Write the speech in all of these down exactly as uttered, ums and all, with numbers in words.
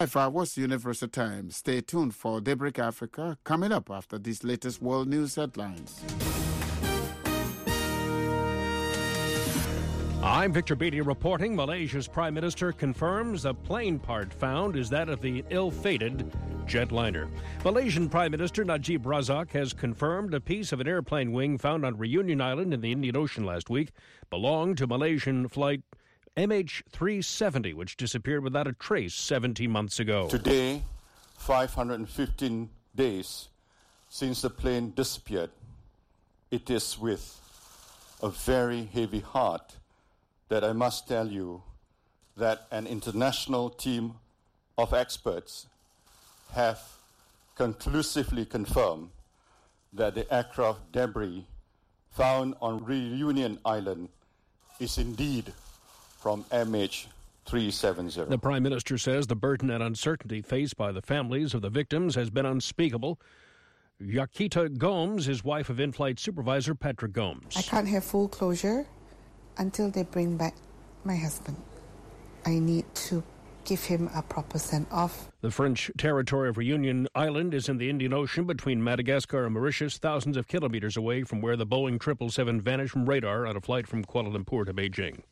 If I was Universal Time, stay tuned for Daybreak Africa coming up after these latest world news headlines. I'm Victor Beatty reporting. Malaysia's Prime Minister confirms the plane part found is that of the ill-fated jetliner. Malaysian Prime Minister Najib Razak has confirmed a piece of an airplane wing found on Reunion Island in the Indian Ocean last week belonged to Malaysian flight M H three seventy, which disappeared without a trace seventeen months ago. Today, five hundred fifteen days since the plane disappeared, it is with a very heavy heart that I must tell you that an international team of experts have conclusively confirmed that the aircraft debris found on Reunion Island is indeed from M H three seventy. The Prime Minister says the burden and uncertainty faced by the families of the victims has been unspeakable. Yaquita Gomes is wife of in-flight supervisor Patrick Gomes. I can't have full closure until they bring back my husband. I need to give him a proper send-off. The French territory of Reunion Island is in the Indian Ocean between Madagascar and Mauritius, thousands of kilometers away from where the Boeing triple seven vanished from radar on a flight from Kuala Lumpur to Beijing.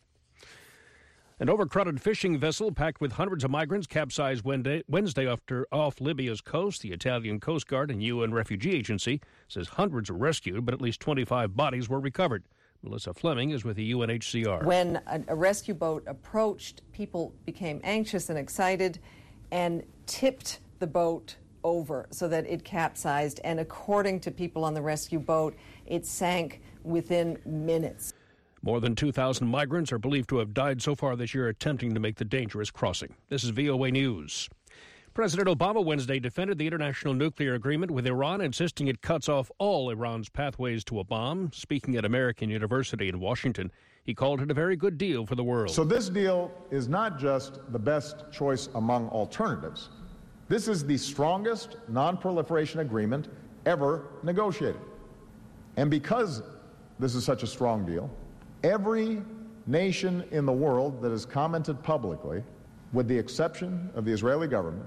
An overcrowded fishing vessel packed with hundreds of migrants capsized Wednesday after off Libya's coast. The Italian Coast Guard and U N Refugee Agency says hundreds were rescued, but at least twenty-five bodies were recovered. Melissa Fleming is with the U N H C R. When a, a rescue boat approached, people became anxious and excited and tipped the boat over so that it capsized. And according to people on the rescue boat, it sank within minutes. More than two thousand migrants are believed to have died so far this year attempting to make the dangerous crossing. This is V O A News. President Obama Wednesday defended the international nuclear agreement with Iran, insisting it cuts off all Iran's pathways to a bomb. Speaking at American University in Washington, he called it a very good deal for the world. So this deal is not just the best choice among alternatives. This is the strongest non-proliferation agreement ever negotiated. And because this is such a strong deal, every nation in the world that has commented publicly, with the exception of the Israeli government,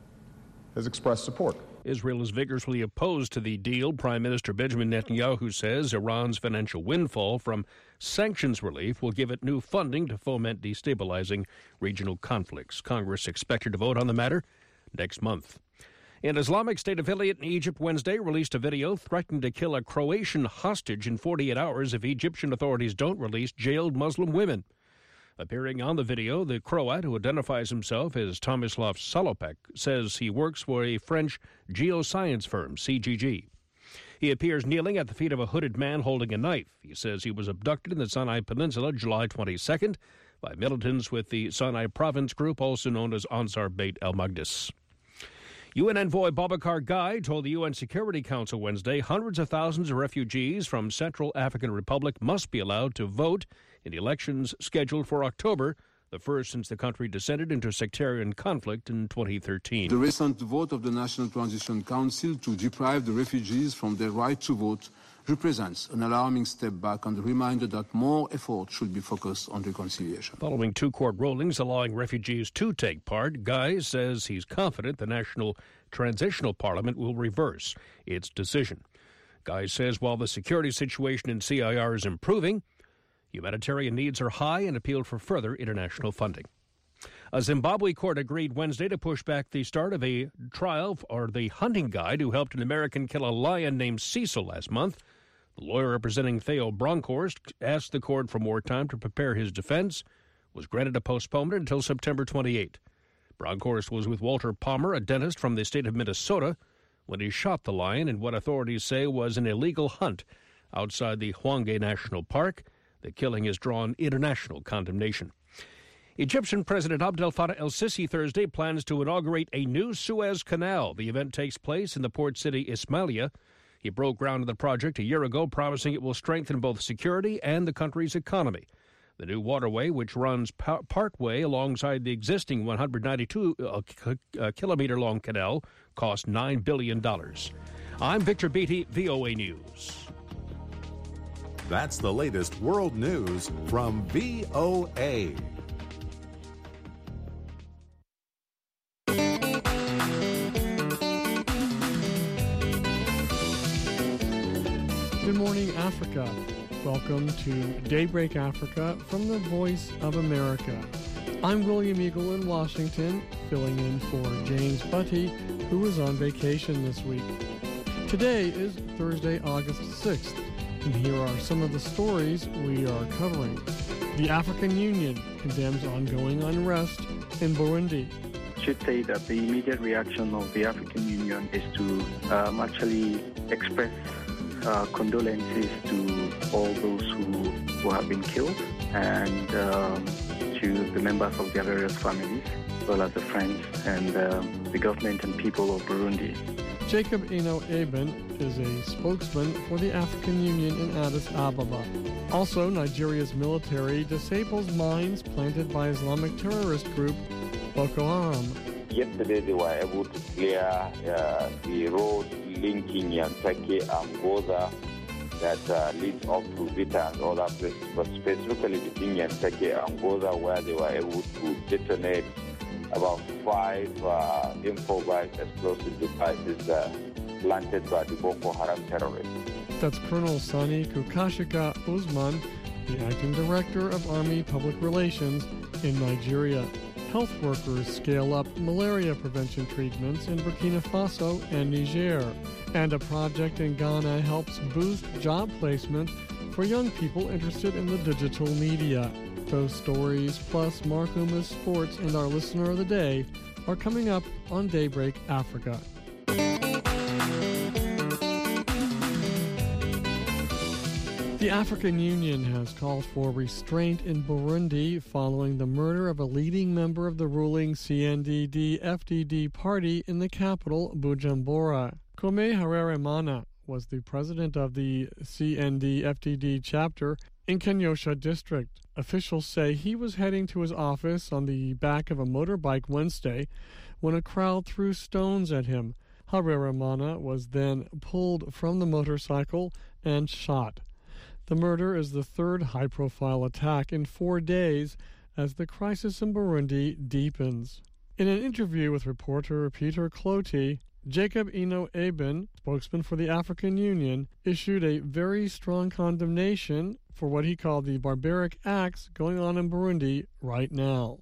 has expressed support. Israel is vigorously opposed to the deal. Prime Minister Benjamin Netanyahu says Iran's financial windfall from sanctions relief will give it new funding to foment destabilizing regional conflicts. Congress expected to vote on the matter next month. An Islamic State affiliate in Egypt Wednesday released a video threatening to kill a Croatian hostage in forty-eight hours if Egyptian authorities don't release jailed Muslim women. Appearing on the video, the Croat, who identifies himself as Tomislav Salopek, says he works for a French geoscience firm, C G G. He appears kneeling at the feet of a hooded man holding a knife. He says he was abducted in the Sinai Peninsula July twenty-second by militants with the Sinai Province Group, also known as Ansar Beit el-Magdis. U N envoy Boubacar Gai told the U N Security Council Wednesday hundreds of thousands of refugees from Central African Republic must be allowed to vote in elections scheduled for October, the first since the country descended into sectarian conflict in twenty thirteen. The recent vote of the National Transition Council to deprive the refugees from their right to vote represents an alarming step back and a reminder that more effort should be focused on reconciliation. Following two court rulings allowing refugees to take part, Guy says he's confident the National Transitional Parliament will reverse its decision. Guy says while the security situation in C I R is improving, humanitarian needs are high and appealed for further international funding. A Zimbabwe court agreed Wednesday to push back the start of a trial for the hunting guide who helped an American kill a lion named Cecil last month. The lawyer representing Theo Bronkhorst asked the court for more time to prepare his defense, was granted a postponement until September twenty-eighth. Bronkhorst was with Walter Palmer, a dentist from the state of Minnesota, when he shot the lion in what authorities say was an illegal hunt outside the Hwange National Park. The killing has drawn international condemnation. Egyptian President Abdel Fattah el-Sisi Thursday plans to inaugurate a new Suez Canal. The event takes place in the port city Ismailia. He broke ground on the project a year ago, promising it will strengthen both security and the country's economy. The new waterway, which runs pa- partway alongside the existing one hundred ninety-two uh, k- uh, kilometer long canal, cost nine billion dollars. I'm Victor Beatty, V O A News. That's the latest world news from V O A. Good morning, Africa. Welcome to Daybreak Africa from the Voice of America. I'm William Eagle in Washington, filling in for James Butty, who is on vacation this week. Today is Thursday, August sixth, and here are some of the stories we are covering. The African Union condemns ongoing unrest in Burundi. I should say that the immediate reaction of the African Union is to um, actually express uh, condolences to all those who, who have been killed and um, to the members of their various families, as well as the friends and um, the government and people of Burundi. Jacob Eno Eben is a spokesman for the African Union in Addis Ababa. Also, Nigeria's military disables mines planted by Islamic terrorist group Boko Haram. Yesterday they were able to clear uh, the road linking Yantake and Goza that uh, leads up to Vita and other places, but specifically between Yantake and Goza, where they were able to detonate about five uh, improvised explosive devices uh, planted by the Boko Haram terrorists. That's Colonel Sani Kukashika Usman, the acting director of Army Public Relations in Nigeria. Health workers scale up malaria prevention treatments in Burkina Faso and Niger. And a project in Ghana helps boost job placement for young people interested in the digital media. Those stories, plus Mark Uma's sports and our listener of the day, are coming up on Daybreak Africa. The African Union has called for restraint in Burundi following the murder of a leading member of the ruling C N D D F D D party in the capital, Bujumbura. Kome Harerimana was the president of the C N D F D D chapter in Kanyosha district. Officials say he was heading to his office on the back of a motorbike Wednesday when a crowd threw stones at him. Harerimana was then pulled from the motorcycle and shot. The murder is the third high-profile attack in four days as the crisis in Burundi deepens. In an interview with reporter Peter Clotty, Jacob Eno Eben, spokesman for the African Union, issued a very strong condemnation for what he called the barbaric acts going on in Burundi right now.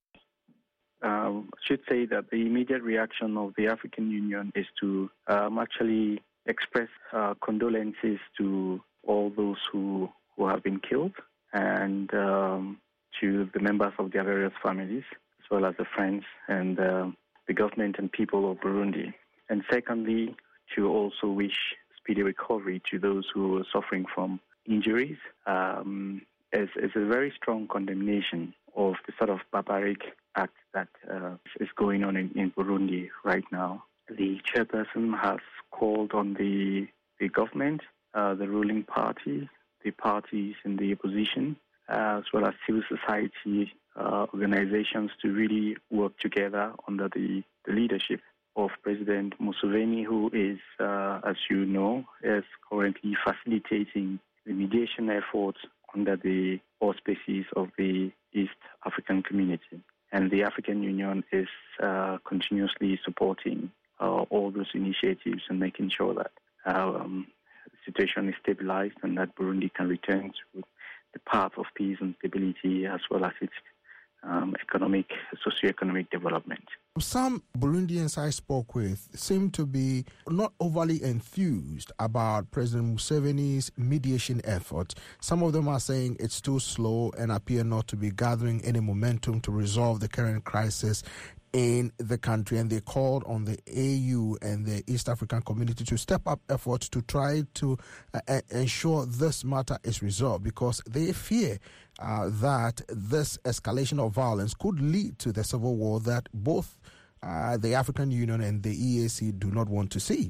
Uh, I should say that the immediate reaction of the African Union is to um, actually express uh, condolences to all those who, who have been killed and um, to the members of their various families, as well as the friends and uh, the government and people of Burundi. And secondly, to also wish speedy recovery to those who are suffering from injuries. Um, is, is a very strong condemnation of the sort of barbaric act that uh, is going on in, in Burundi right now. The chairperson has called on the, the government, uh, the ruling party, the parties in the opposition, uh, as well as civil society uh, organizations to really work together under the, the leadership of President Museveni, who is, uh, as you know, is currently facilitating the mediation efforts under the auspices of the East African community. And the African Union is uh, continuously supporting uh, all those initiatives and making sure that um, the situation is stabilized and that Burundi can return to the path of peace and stability as well as its um, economic, socio-economic development. Some Burundians I spoke with seem to be not overly enthused about President Museveni's mediation effort. Some of them are saying it's too slow and appear not to be gathering any momentum to resolve the current crisis in the country, and they called on the A U and the East African community to step up efforts to try to uh, ensure this matter is resolved, because they fear uh, that this escalation of violence could lead to the civil war that both uh, the African Union and the E A C do not want to see.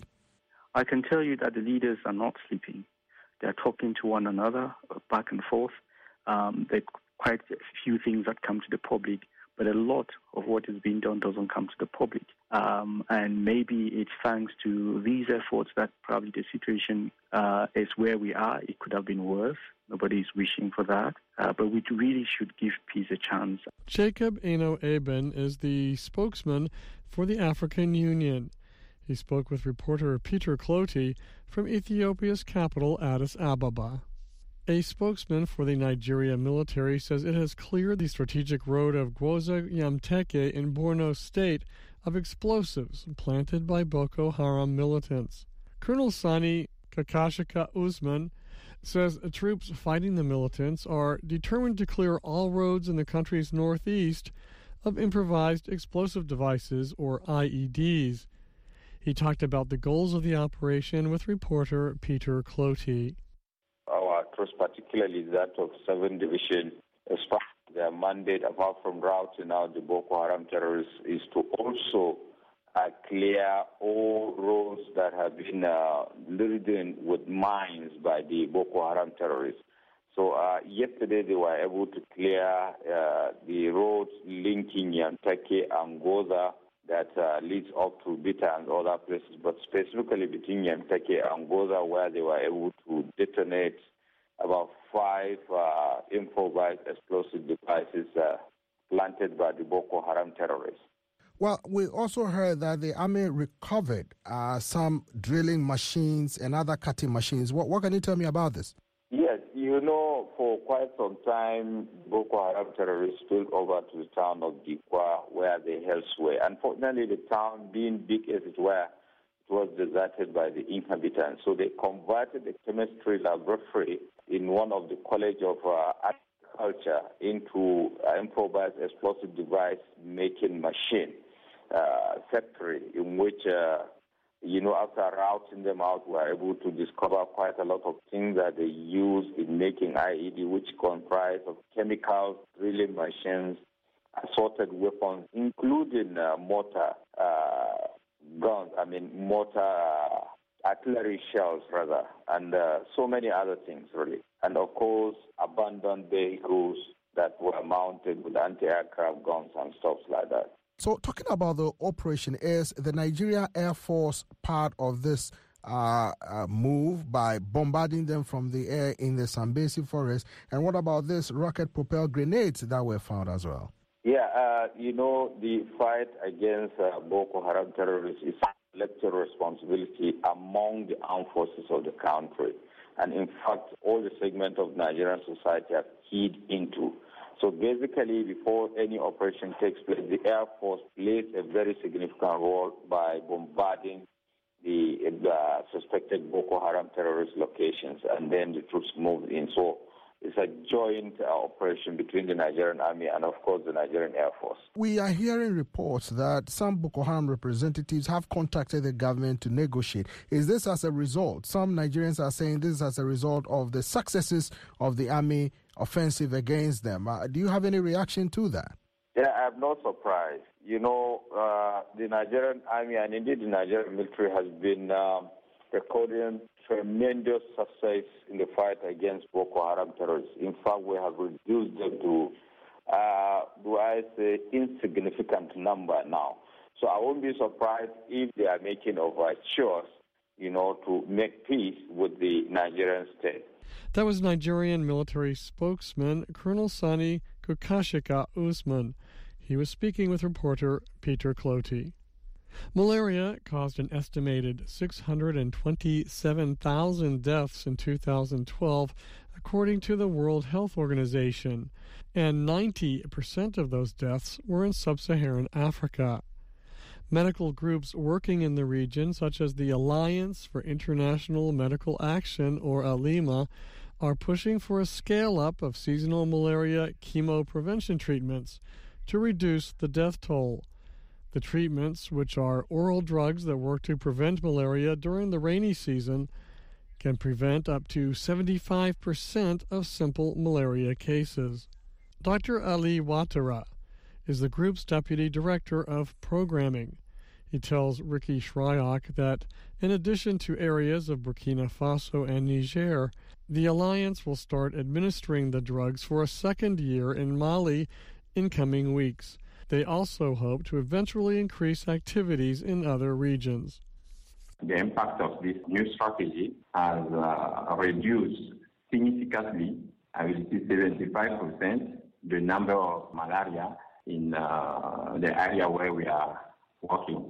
I can tell you that the leaders are not sleeping. They're talking to one another back and forth. Um, there are quite a few things that come to the public, but a lot of what is being done doesn't come to the public. Um, and maybe it's thanks to these efforts that probably the situation uh, is where we are. It could have been worse. Nobody is wishing for that. Uh, but we really should give peace a chance. Jacob Eno Eben is the spokesman for the African Union. He spoke with reporter Peter Clotey from Ethiopia's capital, Addis Ababa. A spokesman for the Nigeria military says it has cleared the strategic road of Gwoza Yamteke in Borno State of explosives planted by Boko Haram militants. Colonel Sani Kakashika Usman says troops fighting the militants are determined to clear all roads in the country's northeast of improvised explosive devices, or I E Ds. He talked about the goals of the operation with reporter Peter Clotey. Our troops, particularly that of seventh Division, as part of their mandate, apart from routing out the Boko Haram terrorists, is to also uh, clear all roads that have been uh, laden with mines by the Boko Haram terrorists. So uh, yesterday they were able to clear uh, the roads linking Yantake and Goza that uh, leads up to Bita and other places, but specifically between Yantake and Goza, where they were able to detonate about five uh, improvised explosive devices uh, planted by the Boko Haram terrorists. Well, we also heard that the army recovered uh, some drilling machines and other cutting machines. What, what can you tell me about this? Yes, you know, for quite some time, Boko Haram terrorists spilled over to the town of Dikwa, where they held sway. Unfortunately, the town, being big as it were, it was deserted by the inhabitants. So they converted the chemistry laboratory in one of the College of uh, Agriculture into an improvised explosive device making machine uh, factory, in which uh, You know, after routing them out, we were able to discover quite a lot of things that they use in making I E D, which comprise of chemicals, drilling machines, assorted weapons, including uh, mortar uh, guns, I mean mortar uh, artillery shells, rather, and uh, so many other things, really. And, of course, abandoned vehicles that were mounted with anti-aircraft guns and stuff like that. So talking about the operation, is the Nigeria Air Force part of this uh, uh, move by bombarding them from the air in the Sambesi forest? And what about this rocket-propelled grenades that were found as well? Yeah, uh, you know, the fight against uh, Boko Haram terrorists is a collective responsibility among the armed forces of the country. And in fact, all the segments of Nigerian society have keyed into. So basically, before any operation takes place, the Air Force plays a very significant role by bombarding the uh, suspected Boko Haram terrorist locations, and then the troops move in. So it's a joint uh, operation between the Nigerian Army and, of course, the Nigerian Air Force. We are hearing reports that some Boko Haram representatives have contacted the government to negotiate. Is this as a result? Some Nigerians are saying this is as a result of the successes of the army offensive against them. Uh, do you have any reaction to that? Yeah, I'm not surprised. You know, uh, the Nigerian Army and indeed the Nigerian military has been um, recording tremendous success in the fight against Boko Haram terrorists. In fact, we have reduced them to, uh, do I say, insignificant number now. So I won't be surprised if they are making overtures, you know, to make peace with the Nigerian state. That was Nigerian military spokesman Colonel Sani Kakashika Usman. He was speaking with reporter Peter Clotey. Malaria caused an estimated six hundred twenty-seven thousand deaths in two thousand twelve, according to the World Health Organization, and ninety percent of those deaths were in sub-Saharan Africa. Medical groups working in the region, such as the Alliance for International Medical Action, or ALIMA, are pushing for a scale-up of seasonal malaria chemoprevention treatments to reduce the death toll. The treatments, which are oral drugs that work to prevent malaria during the rainy season, can prevent up to seventy-five percent of simple malaria cases. Doctor Ali Ouattara is the group's deputy director of programming. He tells Ricky Shryock that in addition to areas of Burkina Faso and Niger, the alliance will start administering the drugs for a second year in Mali in coming weeks. They also hope to eventually increase activities in other regions. The impact of this new strategy has uh, reduced significantly, I will say seventy-five percent, the number of malaria in uh, the area where we are working.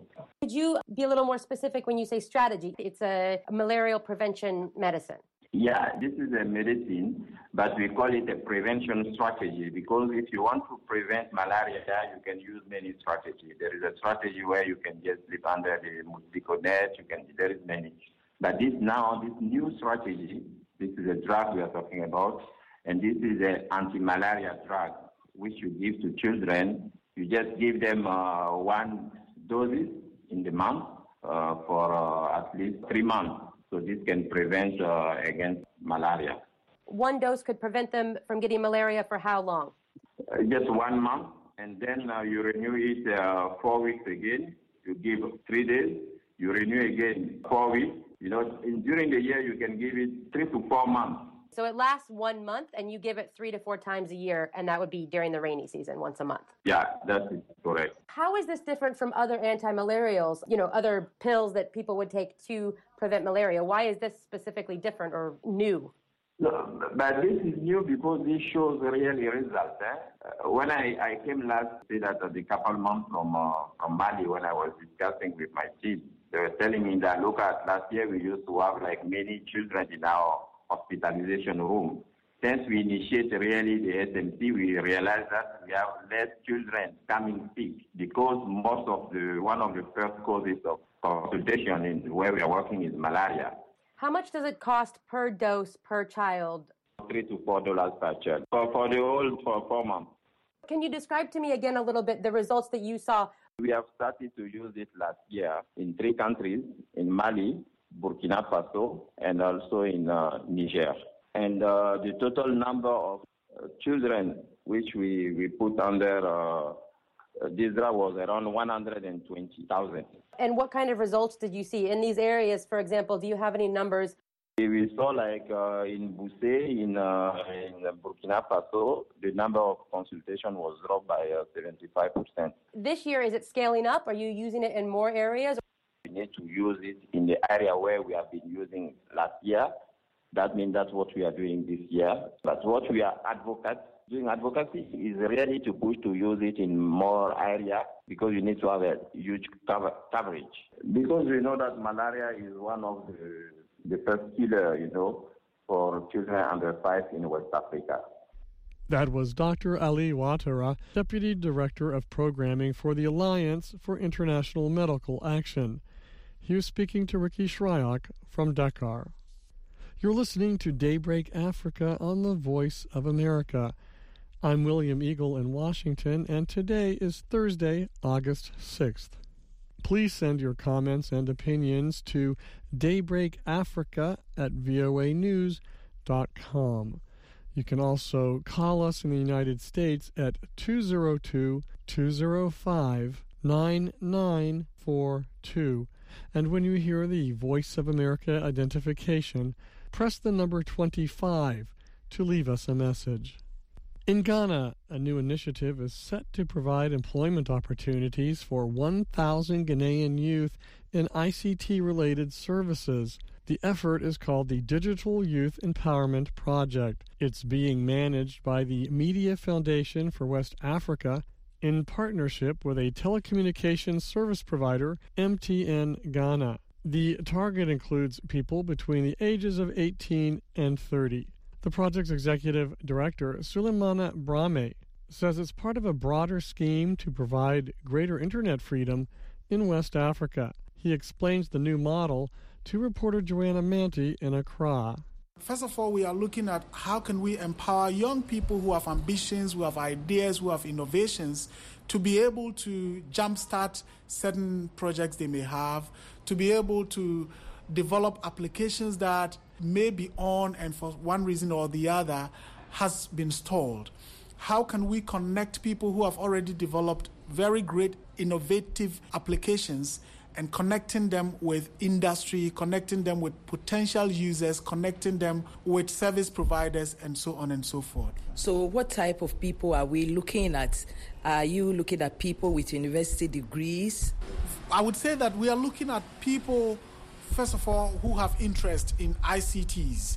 Could you be a little more specific when you say strategy? It's a malarial prevention medicine. Yeah, this is a medicine, but we call it a prevention strategy because if you want to prevent malaria, you can use many strategies. There is a strategy where you can just sleep under the mosquito net. You can. There is many. But this now, this new strategy, this is a drug we are talking about, and this is an anti-malaria drug which you give to children. You just give them uh, one dose in the month uh, for uh, at least three months. So this can prevent uh, against malaria. One dose could prevent them from getting malaria for how long? Uh, just one month, and then uh, you renew it uh, four weeks again. You give three days. You renew again four weeks. You know, in, during the year you can give it three to four months. So it lasts one month, and you give it three to four times a year, and that would be during the rainy season, once a month. Yeah, that's correct. How is this different from other anti-malarials, you know, other pills that people would take to prevent malaria? Why is this specifically different or new? No, but this is new because this shows really results. Eh? Uh, when I, I came last, say that uh, the couple months from, uh, from Mali, when I was discussing with my team, they were telling me that, look at last year we used to have like many children in our hospitalization room. Since we initiate really the S M C, we realize that we have less children coming sick because most of the, one of the first causes of consultation in where we are working is malaria. How much does it cost per dose per child? Three to four dollars per child for, for the whole for four months. Can you describe to me again a little bit the results that you saw? We have started to use it last year in three countries, in Mali, Burkina Faso, and also in uh, Niger. And uh, the total number of uh, children which we, we put under uh, this drug was around one hundred twenty thousand. And what kind of results did you see in these areas? For example, do you have any numbers? We saw like uh, in Boussé, in, uh, in Burkina Faso, the number of consultation was dropped by uh, seventy-five percent. This year, is it scaling up? Are you using it in more areas? We need to use it in the area where we have been using last year. That means that's what we are doing this year. But what we are advocates, doing advocacy is really to push to use it in more area because you need to have a huge cover, coverage. Because we know that malaria is one of the, the first killer, you know, for children under five in West Africa. That was Doctor Ali Ouattara, Deputy Director of Programming for the Alliance for International Medical Action. He was speaking to Ricky Shryock from Dakar. You're listening to Daybreak Africa on the Voice of America. I'm William Eagle in Washington, and today is Thursday, August sixth. Please send your comments and opinions to daybreakafrica at voa news dot com. You can also call us in the United States at two oh two, two oh five, nine nine four two. And when you hear the Voice of America identification, press the number twenty-five to leave us a message. In Ghana, a new initiative is set to provide employment opportunities for one thousand Ghanaian youth in I C T-related services. The effort is called the Digital Youth Empowerment Project. It's being managed by the Media Foundation for West Africa in partnership with a telecommunications service provider, M T N Ghana. The target includes people between the ages of eighteen and thirty. The project's executive director, Sulemana Brahme, says it's part of a broader scheme to provide greater internet freedom in West Africa. He explains the new model to reporter Joanna Manti in Accra. First of all, we are looking at how can we empower young people who have ambitions, who have ideas, who have innovations, to be able to jumpstart certain projects they may have, to be able to develop applications that may be on and for one reason or the other has been stalled. How can we connect people who have already developed very great innovative applications and connecting them with industry, connecting them with potential users, connecting them with service providers, and so on and so forth. So what type of people are we looking at? Are you looking at people with university degrees? I would say that we are looking at people, first of all, who have interest in I C Ts.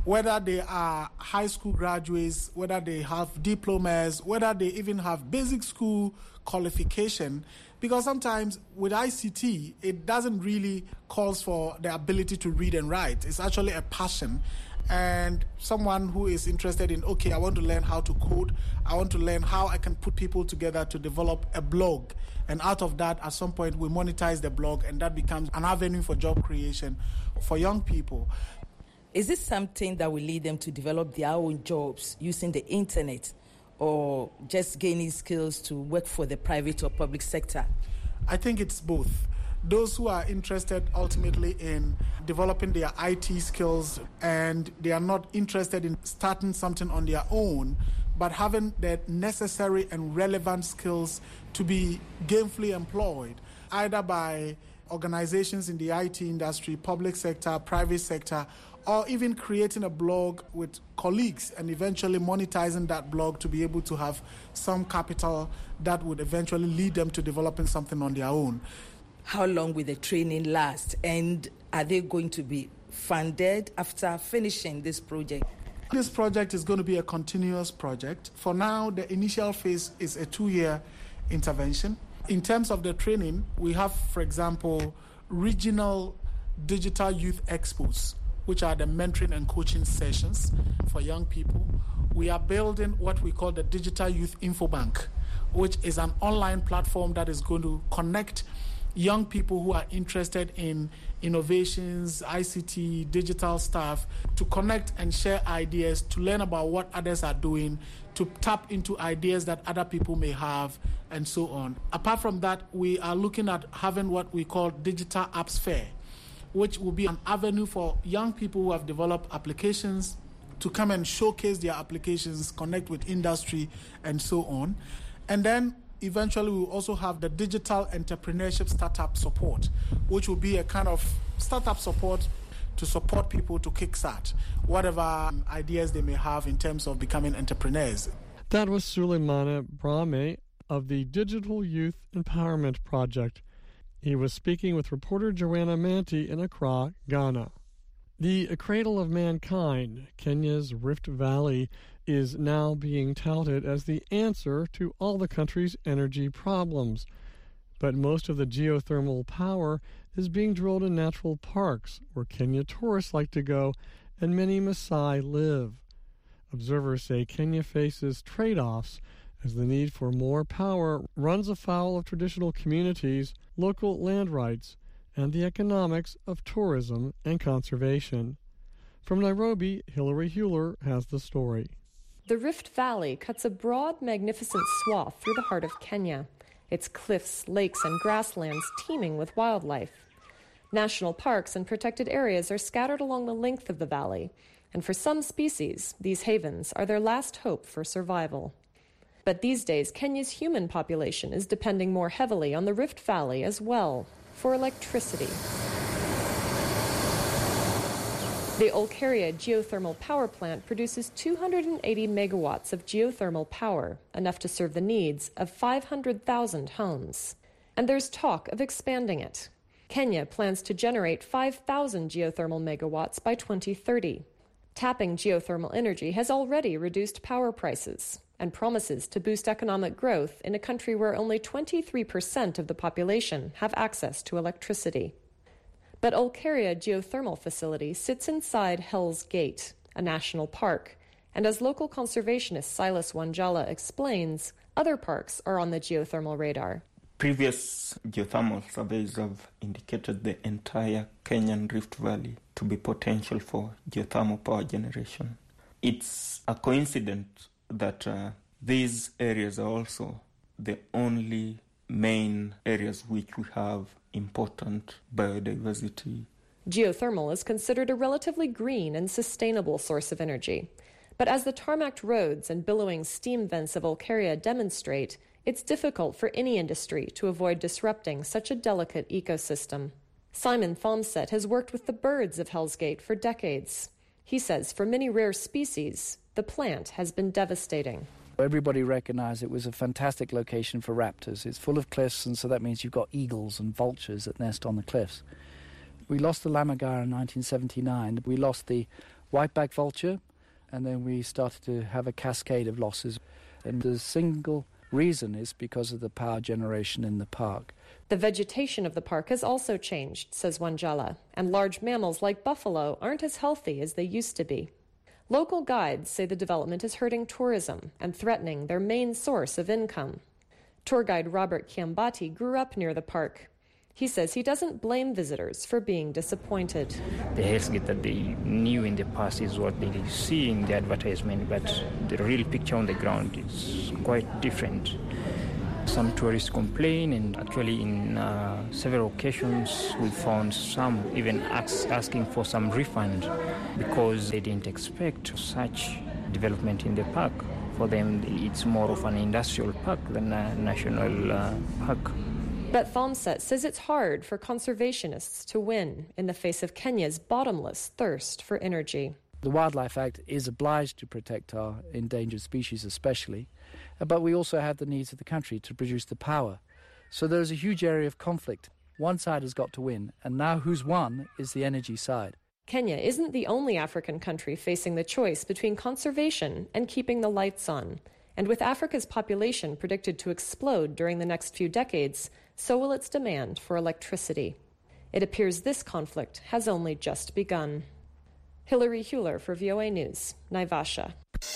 whether they are high school graduates, whether they have diplomas, whether they even have basic school qualification, because sometimes with I C T, it doesn't really calls for the ability to read and write. It's actually a passion. And someone who is interested in, okay, I want to learn how to code, I want to learn how I can put people together to develop a blog. And out of that, at some point, we monetize the blog, and that becomes an avenue for job creation for young people. Is this something that will lead them to develop their own jobs using the internet, or just gaining skills to work for the private or public sector? I think it's both. Those who are interested ultimately in developing their I T skills and they are not interested in starting something on their own, but having the necessary and relevant skills to be gainfully employed, either by organizations in the I T industry, public sector, private sector, or even creating a blog with colleagues and eventually monetizing that blog to be able to have some capital that would eventually lead them to developing something on their own. How long will the training last, and are they going to be funded after finishing this project? This project is going to be a continuous project. For now, the initial phase is a two-year intervention. In terms of the training, we have, for example, regional digital youth expos, which are the mentoring and coaching sessions for young people. We are building what we call the Digital Youth Infobank, which is an online platform that is going to connect young people who are interested in innovations, I C T, digital stuff, to connect and share ideas, to learn about what others are doing, to tap into ideas that other people may have, and so on. Apart from that, we are looking at having what we call Digital Apps Fair, which will be an avenue for young people who have developed applications to come and showcase their applications, connect with industry, and so on. And then eventually we'll also have the digital entrepreneurship startup support, which will be a kind of startup support to support people to kickstart whatever ideas they may have in terms of becoming entrepreneurs. That was Suleimana Brahme of the Digital Youth Empowerment Project. He was speaking with reporter Joanna Manti in Accra, Ghana. The cradle of mankind, Kenya's Rift Valley, is now being touted as the answer to all the country's energy problems. But most of the geothermal power is being drilled in natural parks, where Kenya tourists like to go and many Maasai live. Observers say Kenya faces trade-offs as the need for more power runs afoul of traditional communities, local land rights, and the economics of tourism and conservation. From Nairobi, Hilary Hewler has the story. The Rift Valley cuts a broad, magnificent swath through the heart of Kenya, its cliffs, lakes, and grasslands teeming with wildlife. National parks and protected areas are scattered along the length of the valley, and for some species, these havens are their last hope for survival. But these days, Kenya's human population is depending more heavily on the Rift Valley as well for electricity. The Olkaria geothermal power plant produces two hundred eighty megawatts of geothermal power, enough to serve the needs of five hundred thousand homes. And there's talk of expanding it. Kenya plans to generate five thousand geothermal megawatts by twenty thirty. Tapping geothermal energy has already reduced power prices and promises to boost economic growth in a country where only twenty-three percent of the population have access to electricity. But Olkaria Geothermal Facility sits inside Hell's Gate, a national park, and as local conservationist Silas Wanjala explains, other parks are on the geothermal radar. Previous geothermal surveys have indicated the entire Kenyan Rift Valley to be potential for geothermal power generation. It's a coincidence that uh, these areas are also the only main areas which we have important biodiversity. Geothermal is considered a relatively green and sustainable source of energy. But as the tarmacked roads and billowing steam vents of Olkaria demonstrate, it's difficult for any industry to avoid disrupting such a delicate ecosystem. Simon Thomset has worked with the birds of Hell's Gate for decades. He says for many rare species, the plant has been devastating. Everybody recognized it was a fantastic location for raptors. It's full of cliffs, and so that means you've got eagles and vultures that nest on the cliffs. We lost the Lamagara in nineteen seventy-nine. We lost the whiteback vulture, and then we started to have a cascade of losses. And the single reason is because of the power generation in the park. The vegetation of the park has also changed, says Wanjala, and large mammals like buffalo aren't as healthy as they used to be. Local guides say the development is hurting tourism and threatening their main source of income. Tour guide Robert Kiambati grew up near the park. He says he doesn't blame visitors for being disappointed. The Hellsgate that they knew in the past is what they see in the advertisement, but the real picture on the ground is quite different. Some tourists complain, and actually in uh, several occasions we found some even ask, asking for some refund because they didn't expect such development in the park. For them, it's more of an industrial park than a national uh, park. But Thamset says it's hard for conservationists to win in the face of Kenya's bottomless thirst for energy. The Wildlife Act is obliged to protect our endangered species especially, but we also have the needs of the country to produce the power. So there's a huge area of conflict. One side has got to win, and now who's won is the energy side. Kenya isn't the only African country facing the choice between conservation and keeping the lights on. And with Africa's population predicted to explode during the next few decades, so will its demand for electricity. It appears this conflict has only just begun. Hilary Hewler for V O A News, Naivasha.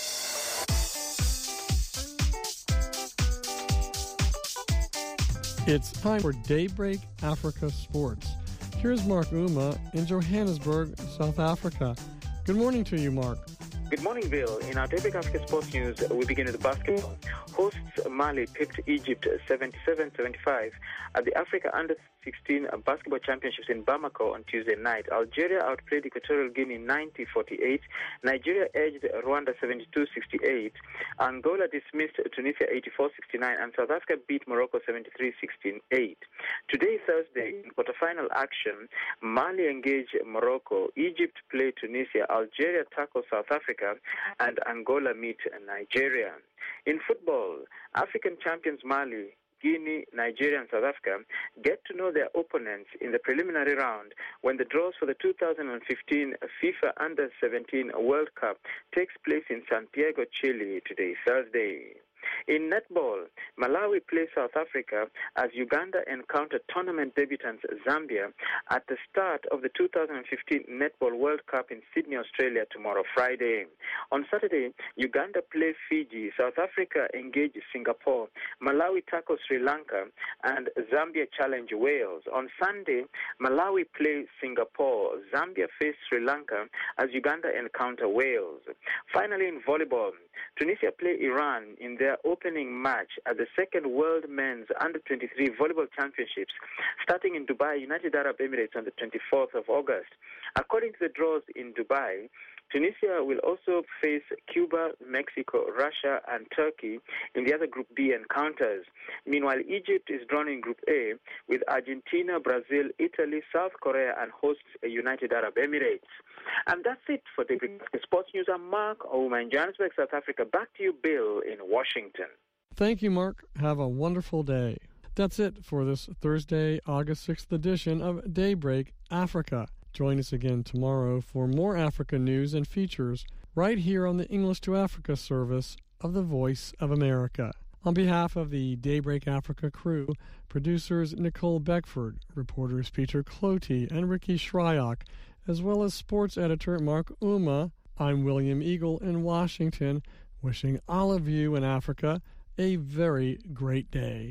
It's time for Daybreak Africa Sports. Here's Mark Uma in Johannesburg, South Africa. Good morning to you, Mark. Good morning, Bill. In our Daybreak Africa Sports News, we begin with basketball. Hosts Mali pipped Egypt seventy-seven seventy-five at the Africa Under sixteen Basketball Championships in Bamako on Tuesday night. Algeria outplayed Equatorial Guinea ninety forty-eight. Nigeria edged Rwanda seventy-two sixty-eight. Angola dismissed Tunisia eighty-four sixty-nine. And South Africa beat Morocco seventy-three sixty-eight. Today, Thursday, in quarterfinal action, Mali engage Morocco, Egypt play Tunisia, Algeria tackle South Africa, and Angola meet Nigeria. In football, African champions Mali, Guinea, Nigeria, and South Africa get to know their opponents in the preliminary round when the draws for the two thousand fifteen FIFA Under seventeen World Cup takes place in Santiago, Chile, today, Thursday. In netball, Malawi plays South Africa as Uganda encounter tournament debutants Zambia at the start of the two thousand fifteen Netball World Cup in Sydney, Australia tomorrow, Friday. On Saturday, Uganda play Fiji, South Africa engage Singapore, Malawi tackle Sri Lanka, and Zambia challenge Wales. On Sunday, Malawi play Singapore, Zambia face Sri Lanka as Uganda encounter Wales. Finally, in volleyball, Tunisia play Iran in their opening match at the second World Men's Under twenty-three Volleyball Championships starting in Dubai, United Arab Emirates on the twenty-fourth of August. According to the draws in Dubai, Tunisia will also face Cuba, Mexico, Russia, and Turkey in the other Group B encounters. Meanwhile, Egypt is drawn in Group A with Argentina, Brazil, Italy, South Korea, and hosts United Arab Emirates. And that's it for the Sports News. I'm Mark Ouma in Johannesburg, South Africa. Back to you, Bill, in Washington. Thank you, Mark. Have a wonderful day. That's it for this Thursday, August sixth edition of Daybreak Africa. Join us again tomorrow for more Africa news and features right here on the English to Africa service of the Voice of America. On behalf of the Daybreak Africa crew, producers Nicole Beckford, reporters Peter Cloty and Ricky Shryock, as well as sports editor Mark Uma, I'm William Eagle in Washington, wishing all of you in Africa a very great day.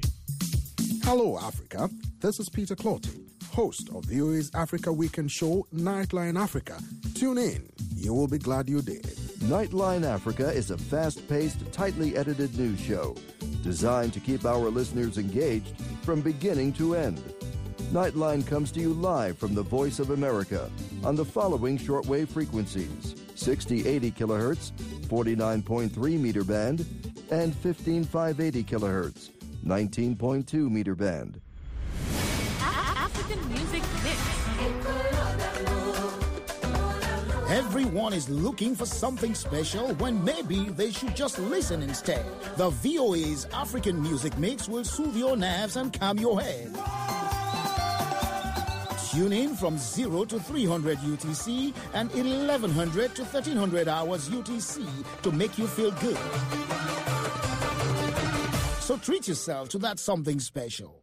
Hello, Africa. This is Peter Cloty, host of V O A's Africa Weekend show, Nightline Africa. Tune in. You will be glad you did. Nightline Africa is a fast-paced, tightly edited news show designed to keep our listeners engaged from beginning to end. Nightline comes to you live from the Voice of America on the following shortwave frequencies: sixty eighty kilohertz, forty-nine point three meter band, and fifteen five eighty kilohertz, nineteen point two meter band. African Music Mix. Everyone is looking for something special when maybe they should just listen instead. The V O A's African Music Mix will soothe your nerves and calm your head. Tune in from zero to three hundred U T C and eleven hundred to thirteen hundred hours U T C to make you feel good. So treat yourself to that something special.